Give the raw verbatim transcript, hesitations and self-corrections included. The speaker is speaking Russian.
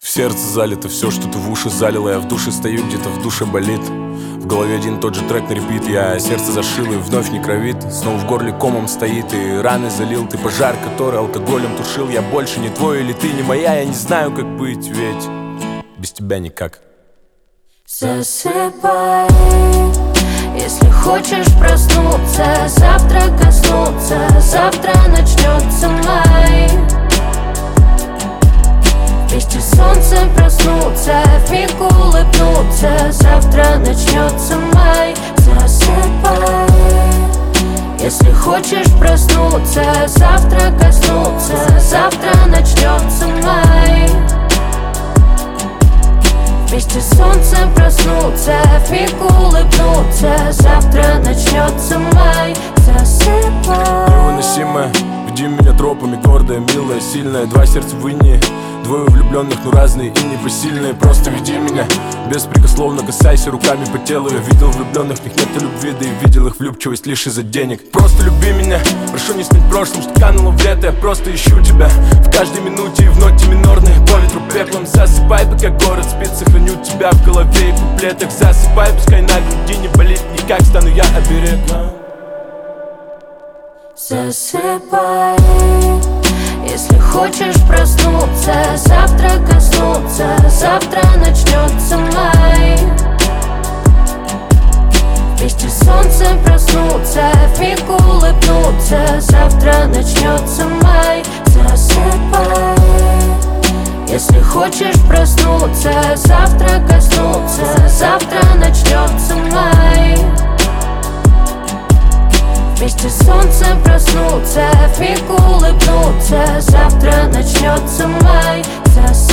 сердце залито, все, что ты в уши залила. Я в душе стою, где-то в душе болит. В голове один тот же трек на репит. Я сердце зашил и вновь не кровит. Снова в горле комом стоит и раны залил. Ты пожар, который алкоголем тушил. Я больше не твой или ты не моя. Я не знаю, как быть, ведь без тебя никак. Засыпай, если хочешь проснуться, завтра коснуться, завтра начнется май. Вместе с солнцем проснуться, вмиг улыбнуться, завтра начнется май. Засыпай, если хочешь проснуться, завтра коснуться, завтра начнется май. Вместе с солнцем проснуться, вмиг улыбнуться, завтра начнется май. Засыпай. Невыносимая, веди меня тропами, гордая, милая, сильная. Два сердца в инне, двое влюбленных, но разные и непосильные. Просто веди меня, беспрекословно касайся руками по телу. Я видел влюбленных, в них нет любви, да и видел их влюбчивость лишь из-за денег. Просто люби меня, прошу не стать прошлым, что кануло в лето. Я просто ищу тебя в каждой минуте и в ноте минорной. По ветру пеплом засыпай, пока город спит. Сохраню тебя в голове и куплетах. Засыпай, пускай на груди не болит никак, стану я оберегом. Засыпай, если хочешь проснуться, завтра коснуться, завтра начнется май. Вместе с солнцем проснуться, вмиг улыбнуться, завтра начнется май. Засыпай, если хочешь проснуться, завтра коснуться, завтра начнется май. Вместе с солнцем проснуться, вмиг улыбнуться, завтра начнется май.